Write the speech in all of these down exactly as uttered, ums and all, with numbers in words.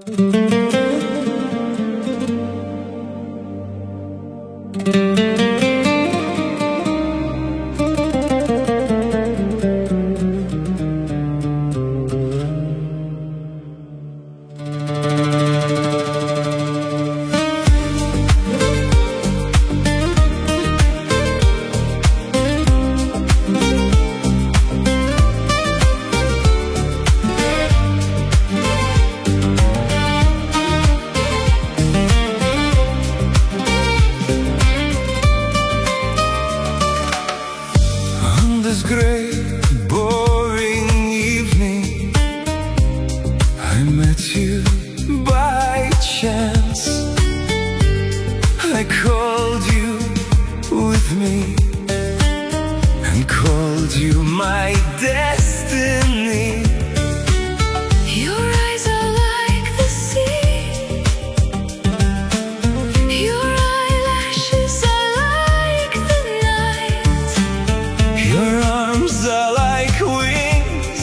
This gray, boring evening, I met you by chance. I called you with me and called you my destiny. Your eyes are like the sea. Your eyelashes are like the night. Your arms are like wings,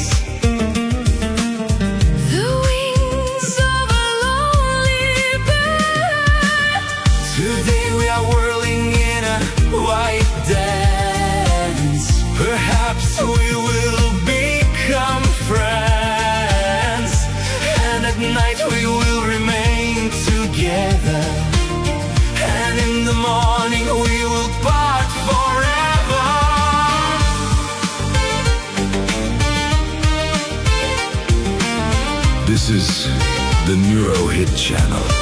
The wings of a lonely bird. today we are whirling in a white dance. Perhaps we will become friends, and at night we will remain together, and in the morning we will part forever. This is the Neuro Hit Channel.